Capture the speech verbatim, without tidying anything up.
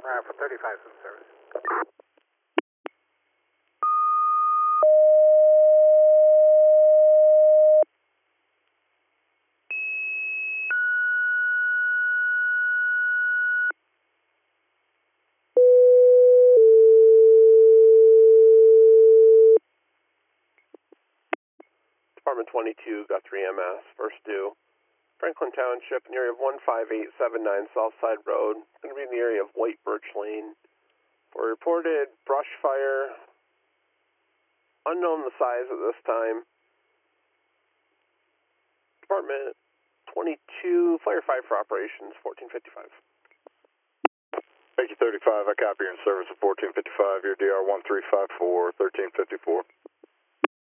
Uh, for thirty-five in service. Department twenty-two, Guthrie M S, first due. Franklin Township, in the area of one five eight seven nine Southside Road. It's going to be in the area of White Birch Lane. For reported brush fire, unknown the size at this time. Department twenty-two, Flyer five for operations, fourteen fifty-five. Thank you, thirty-five. I copy your in service at fourteen fifty-five. Your D R one three five four, thirteen fifty-four.